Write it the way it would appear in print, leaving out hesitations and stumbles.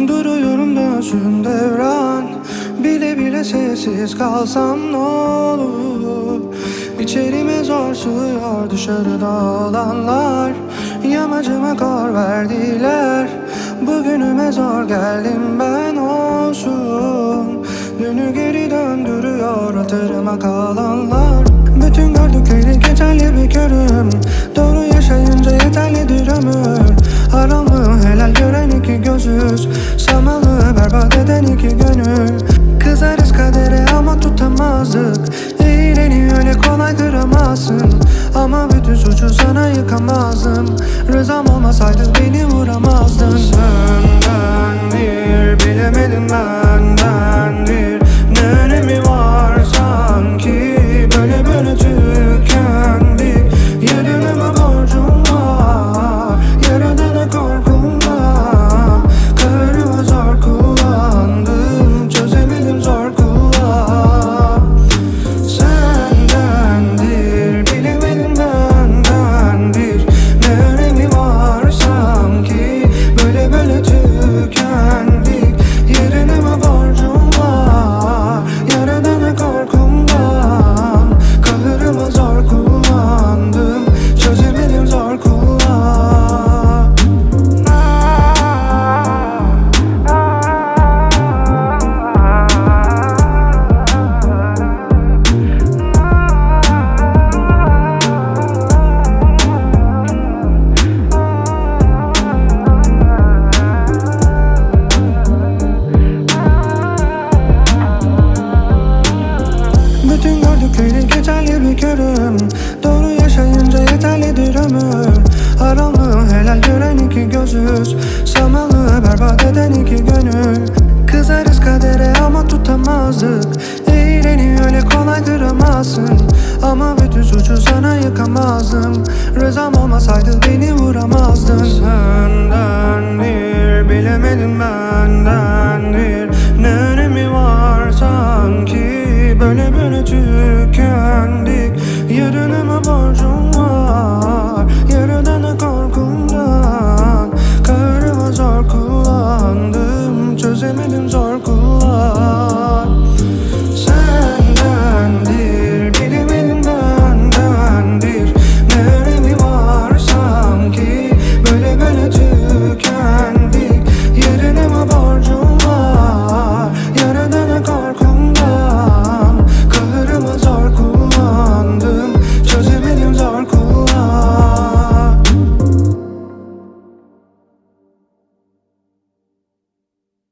Duruyorum dönsün devran. Bile bile sessiz kalsam ne olur. İçerime zor sığıyor dışarıda olanlar. Yamacıma kar verdiler. Bugünüme zor geldim ben olsun. Dünü geri döndürüyor hatırıma kalanlar. Bütün gördükleri geçerli bir körüm. Doğru yaşayınca yeterlidir ömür. Haramlığı helal gören iki gözüz. Samalığı berbat eden iki gönül. Kızarız kadere ama tutamazdık. Eğileni öyle kolay kıramazsın. Ama bütün suçu sana yıkamazdım. Rızam olmasaydı beni vuramazdın. Senden bir bilemedim benden.